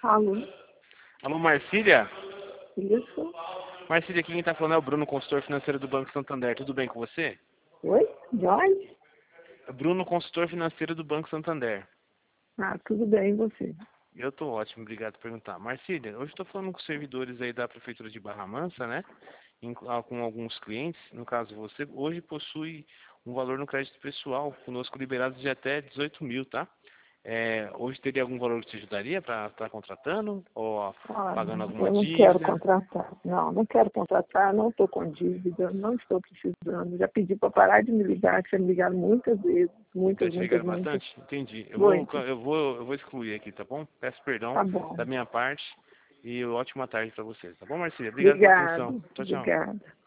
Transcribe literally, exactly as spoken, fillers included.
Alô? Alô, Marcília? Isso? Marcília, aqui quem está falando é o Bruno, consultor financeiro do Banco Santander. Tudo bem com você? Oi? Jorge? Bruno, consultor financeiro do Banco Santander. Ah, tudo bem, e você? Eu estou ótimo, obrigado por perguntar. Marcília, hoje estou falando com os servidores aí da Prefeitura de Barra Mansa, né? Em- ah, com alguns clientes, no caso você, hoje possui um valor no crédito pessoal, conosco liberado de até dezoito mil, tá? É, hoje teria algum valor que te ajudaria para estar contratando ou ó, Olha, pagando alguma eu não quero dívida? contratar. Não, não quero contratar, não estou com dívida, não estou precisando. Já pedi para parar de me ligar, que já me ligaram muitas vezes, Já muitas, te muitas, ligaram muitas. bastante? Entendi. Eu vou, Muito. eu vou, eu vou excluir aqui, tá bom? Peço perdão Tá bom. da minha parte e ótima tarde para vocês, tá bom, Marcília? Obrigado pela atenção. Obrigado, Tchau, tchau. obrigada.